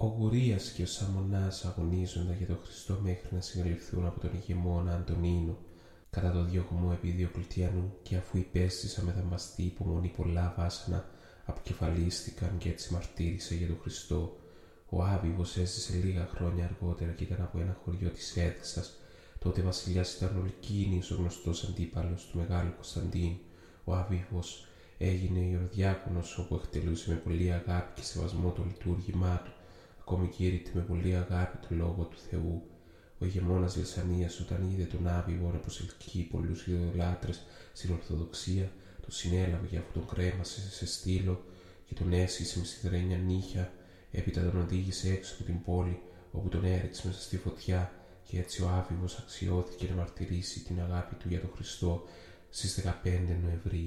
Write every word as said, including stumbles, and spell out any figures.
Ο Γουρίας και ο Σαμονάς αγωνίζονταν για τον Χριστό μέχρι να συγκαλυφθούν από τον ηγεμόνα Αντωνίνο κατά το διωγμό επί Διοκλητιανού, και αφού υπέστησα με δαμαστή υπομονή πολλά βάσανα αποκεφαλίστηκαν και έτσι μαρτύρησε για τον Χριστό. Ο Άβυβος έζησε λίγα χρόνια αργότερα και ήταν από ένα χωριό της Έδεσσας. Τότε βασιλιάς ήταν ο Λυκίνης, ο γνωστός αντίπαλος του Μεγάλου Κωνσταντίνου. Ο Άβυβος έγινε ιεροδιάκονος, όπου εκτελούσε με πολλή αγάπη και σεβασμό το λειτουργήμά του, ακόμη κήρυτε με πολλή αγάπη το λόγο του Θεού. Ο ηγεμόνας Λυσανίας, όταν είδε τον Άβυβο να προσελκύει πολλούς ειδωλάτρες στην Ορθοδοξία, τον συνέλαβε και αφού τον κρέμασε σε στήλο και τον έσχισε με σιδερένια νύχια, έπειτα τον οδήγησε έξω από την πόλη, όπου τον έριξε μέσα στη φωτιά, και έτσι ο Άβυβος αξιώθηκε να μαρτυρήσει την αγάπη του για τον Χριστό στις δεκαπέντε Νοεμβρίου.